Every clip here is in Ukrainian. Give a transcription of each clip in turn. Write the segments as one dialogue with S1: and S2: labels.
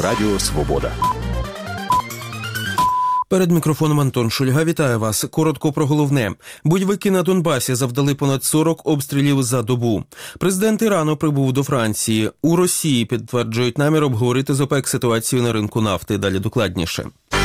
S1: Радіо Свобода.
S2: Перед мікрофоном Антон Шульга. Вітаю вас. Коротко про головне. Бойовики на Донбасі завдали понад 40 обстрілів за добу. Президент Ірану прибув до Франції. У Росії підтверджують намір обговорити з ОПЕК ситуацію на ринку нафти. Далі докладніше.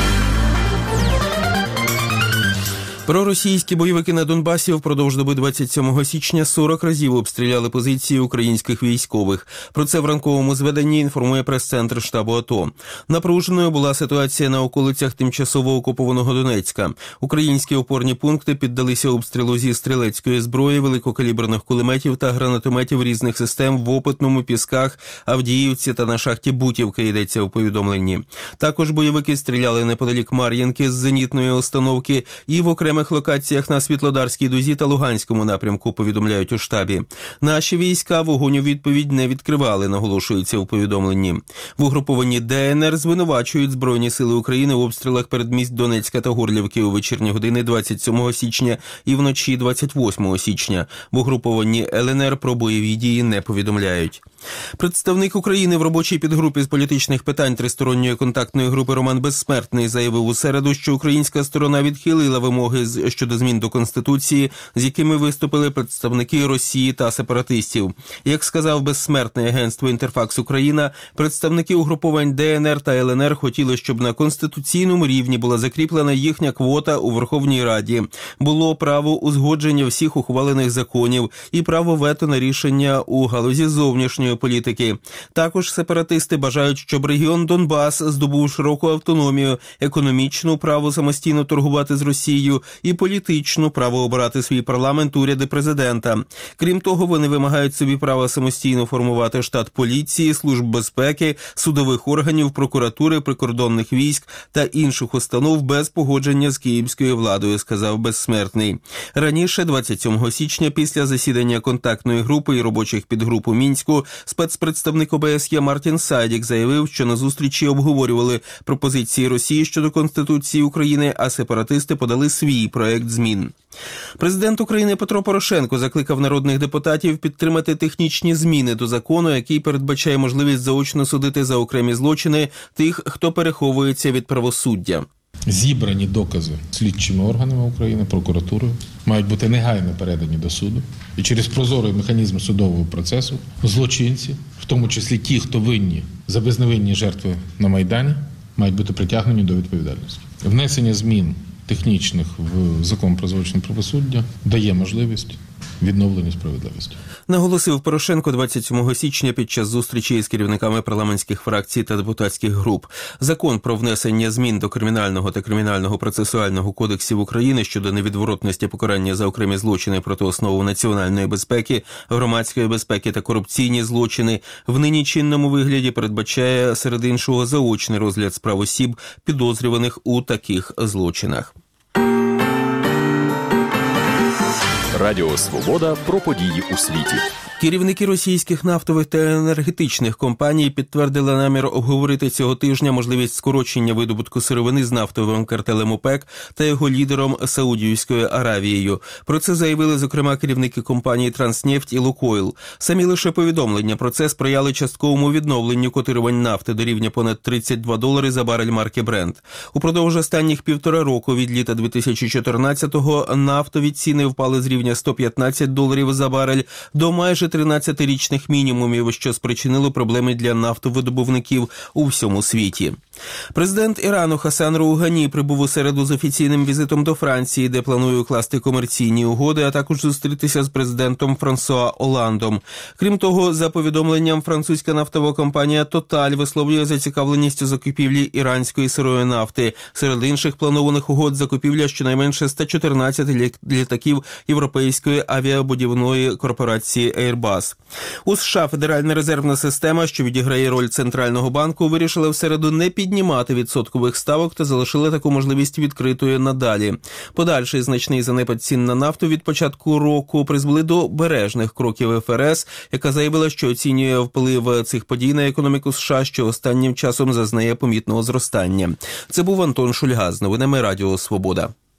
S2: Проросійські бойовики на Донбасі впродовж доби 27 січня 40 разів обстріляли позиції українських військових. Про це в ранковому зведенні інформує прес-центр штабу АТО. Напруженою була ситуація на околицях тимчасово окупованого Донецька. Українські опорні пункти піддалися обстрілу зі стрілецької зброї, великокаліберних кулеметів та гранатометів різних систем в Опитному, Пісках, Авдіївці та на шахті Бутівка, йдеться у повідомленні. Також бойовики стріляли неподалік Мар'їнки з зенітної установки і в окремих локаціях на Світлодарській дузі та Луганському напрямку, повідомляють у штабі. Наші війська вогонь у відповідь не відкривали, наголошується у повідомленні. В угрупованні ДНР звинувачують Збройні сили України в обстрілах передмість Донецька та Горлівки у вечірні години 27 січня і вночі 28 січня. В угрупованні ЛНР про бойові дії не повідомляють. Представник України в робочій підгрупі з політичних питань тристоронньої контактної групи Роман Безсмертний заявив у середу, що українська сторона відхилила вимоги щодо змін до Конституції, з якими виступили представники Росії та сепаратистів. Як сказав Безсмертний агентство «Інтерфакс Україна», представники угруповань ДНР та ЛНР хотіли, щоб на конституційному рівні була закріплена їхня квота у Верховній Раді. Було право узгодження всіх ухвалених законів і право вето на рішення у галузі зовнішньої політики. Також сепаратисти бажають, щоб регіон Донбас здобув широку автономію, економічну право самостійно торгувати з Росією і політичну право обирати свій парламент, уряд і президента. Крім того, вони вимагають собі права самостійно формувати штат поліції, служб безпеки, судових органів, прокуратури, прикордонних військ та інших установ без погодження з київською владою, сказав Безсмертний. Раніше, 27 січня, після засідання контактної групи і робочих підгруп у Мінську, спецпредставник ОБСЄ Мартін Сайдік заявив, що на зустрічі обговорювали пропозиції Росії щодо Конституції України, а сепаратисти подали свій проект змін. Президент України Петро Порошенко закликав народних депутатів підтримати технічні зміни до закону, який передбачає можливість заочно судити за окремі злочини тих, хто переховується від правосуддя.
S3: Зібрані докази слідчими органами України, прокуратурою, мають бути негайно передані до суду. І через прозорий механізм судового процесу злочинці, в тому числі ті, хто винні за безневинні жертви на Майдані, мають бути притягнені до відповідальності. Внесення змін технічних в закон про злочин правосуддя дає можливість відновлення справедливості.
S2: Наголосив Порошенко 27 січня під час зустрічі з керівниками парламентських фракцій та депутатських груп. Закон про внесення змін до Кримінального та Кримінального процесуального кодексів України щодо невідворотності покарання за окремі злочини проти основ національної безпеки, громадської безпеки та корупційні злочини в нині чинному вигляді передбачає, серед іншого, заочний розгляд справ осіб, підозрюваних у таких злочинах.
S1: Радіо Свобода про події у світі.
S2: Керівники російських нафтових та енергетичних компаній підтвердили намір обговорити цього тижня можливість скорочення видобутку сировини з нафтовим картелем ОПЕК та його лідером Саудівською Аравією. Про це заявили, зокрема, керівники компаній «Транснефть» і «Лукойл». Самі лише повідомлення про це сприяли частковому відновленню котирувань нафти до рівня понад $32 за барель марки Брент. Упродовж останніх 1,5 року від літа 2014-го нафтові ціни впали з рівня $115 за барель до майже 13-річних мінімумів, що спричинило проблеми для нафтовидобувників у всьому світі. Президент Ірану Хасан Роухані прибув у середу з офіційним візитом до Франції, де планує укласти комерційні угоди, а також зустрітися з президентом Франсуа Оландом. Крім того, за повідомленням, французька нафтова компанія «Тоталь» висловлює зацікавленість у закупівлі іранської сирої нафти. Серед інших планованих угод закупівля щонайменше 114 літаків європейської авіабудівної корпорації Airbus. У США Федеральна резервна система, що відіграє роль центрального банку, вирішила в середу не піднімати відсоткових ставок та залишили таку можливість відкритою надалі. Подальший значний занепад цін на нафту від початку року призвели до обережних кроків ФРС, яка заявила, що оцінює вплив цих подій на економіку США, що останнім часом зазнає помітного зростання. Це був Антон Шульга з новинами Радіо Свобода.